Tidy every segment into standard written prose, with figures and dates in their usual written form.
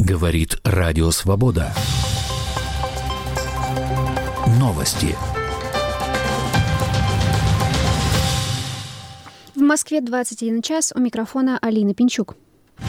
Говорит Радио Свобода. Новости. В Москве 21 час. У микрофона Алина Пинчук.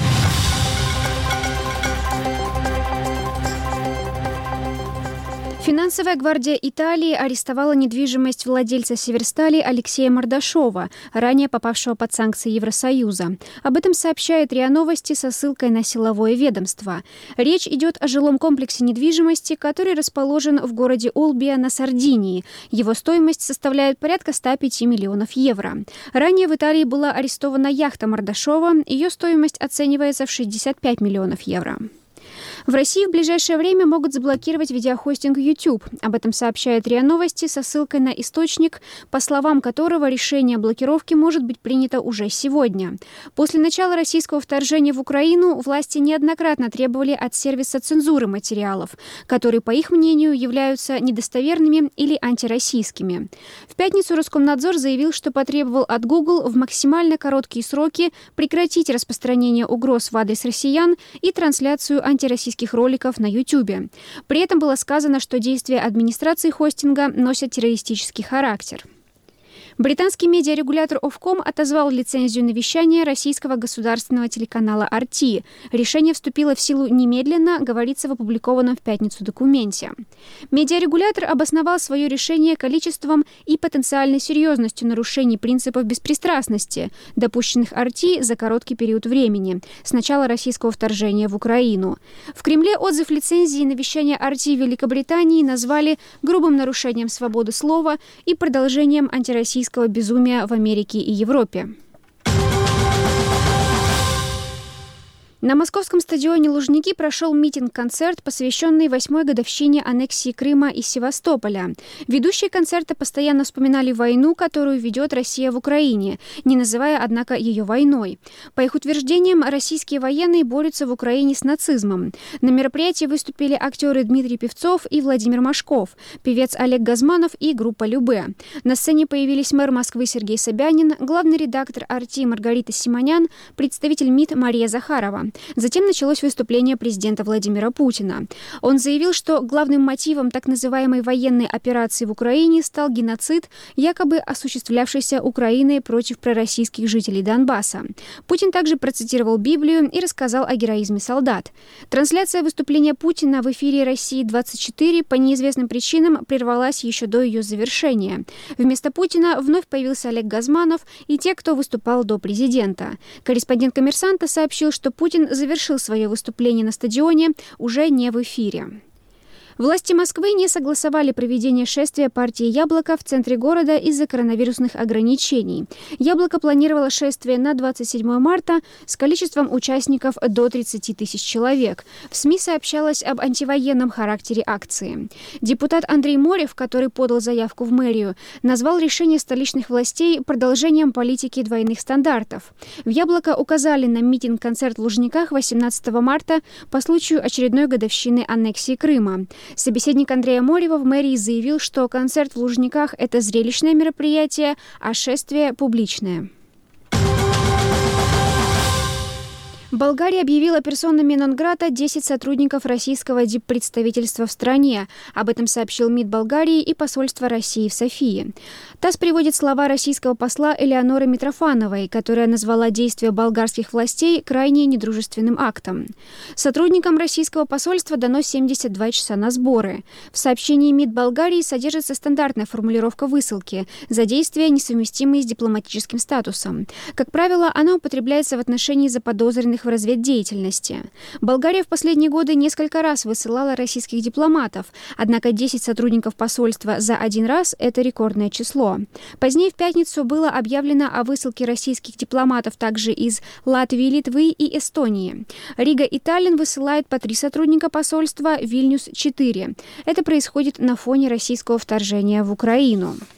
Финансовая гвардия Италии арестовала недвижимость владельца Северстали Алексея Мордашова, ранее попавшего под санкции Евросоюза. Об этом сообщает РИА Новости со ссылкой на силовое ведомство. Речь идет о жилом комплексе недвижимости, который расположен в городе Олбия на Сардинии. Его стоимость составляет порядка 105 миллионов евро. Ранее в Италии была арестована яхта Мордашова. Ее стоимость оценивается в 65 миллионов евро. В России в ближайшее время могут заблокировать видеохостинг YouTube. Об этом сообщает РИА Новости со ссылкой на источник, по словам которого решение о блокировке может быть принято уже сегодня. После начала российского вторжения в Украину власти неоднократно требовали от сервиса цензуры материалов, которые, по их мнению, являются недостоверными или антироссийскими. В пятницу Роскомнадзор заявил, что потребовал от Google в максимально короткие сроки прекратить распространение угроз в адрес россиян и трансляцию антироссийских роликов на YouTube. При этом было сказано, что действия администрации хостинга носят террористический характер. Британский медиарегулятор Ofcom отозвал лицензию на вещание российского государственного телеканала RT. Решение вступило в силу немедленно, говорится в опубликованном в пятницу документе. Медиарегулятор обосновал свое решение количеством и потенциальной серьезностью нарушений принципов беспристрастности, допущенных RT за короткий период времени, с начала российского вторжения в Украину. В Кремле отзыв лицензии на вещание RT в Великобритании назвали грубым нарушением свободы слова и продолжением антироссийского безумия в Америке и Европе. На московском стадионе «Лужники» прошел митинг-концерт, посвященный 8-й годовщине аннексии Крыма и Севастополя. Ведущие концерта постоянно вспоминали войну, которую ведет Россия в Украине, не называя, однако, ее войной. По их утверждениям, российские военные борются в Украине с нацизмом. На мероприятии выступили актеры Дмитрий Певцов и Владимир Машков, певец Олег Газманов и группа «Любэ». На сцене появились мэр Москвы Сергей Собянин, главный редактор RT Маргарита Симонян, представитель МИД Мария Захарова. Затем началось выступление президента Владимира Путина. Он заявил, что главным мотивом так называемой военной операции в Украине стал геноцид, якобы осуществлявшийся Украиной против пророссийских жителей Донбасса. Путин также процитировал Библию и рассказал о героизме солдат. Трансляция выступления Путина в эфире «России-24» по неизвестным причинам прервалась еще до ее завершения. Вместо Путина вновь появился Олег Газманов и те, кто выступал до президента. Корреспондент «Коммерсанта» сообщил, что Путин завершил свое выступление на стадионе уже не в эфире. Власти Москвы не согласовали проведение шествия партии «Яблоко» в центре города из-за коронавирусных ограничений. «Яблоко» планировало шествие на 27 марта с количеством участников до 30 тысяч человек. В СМИ сообщалось об антивоенном характере акции. Депутат Андрей Морев, который подал заявку в мэрию, назвал решение столичных властей продолжением политики двойных стандартов. В «Яблоко» указали на митинг-концерт в Лужниках 18 марта по случаю очередной годовщины аннексии Крыма. Собеседник Андрея Морева в мэрии заявил, что концерт в Лужниках – это зрелищное мероприятие, а шествие – публичное. Болгария объявила персонами нон-грата 10 сотрудников российского диппредставительства в стране. Об этом сообщил МИД Болгарии и посольство России в Софии. ТАСС приводит слова российского посла Элеоноры Митрофановой, которая назвала действия болгарских властей крайне недружественным актом. Сотрудникам российского посольства дано 72 часа на сборы. В сообщении МИД Болгарии содержится стандартная формулировка высылки за действия, несовместимые с дипломатическим статусом. Как правило, она употребляется в отношении заподозренных в разведдеятельности. Болгария в последние годы несколько раз высылала российских дипломатов, однако 10 сотрудников посольства за один раз – это рекордное число. Позднее в пятницу было объявлено о высылке российских дипломатов также из Латвии, Литвы и Эстонии. Рига и Таллин высылают по 3 сотрудника посольства, Вильнюс – 4. Это происходит на фоне российского вторжения в Украину.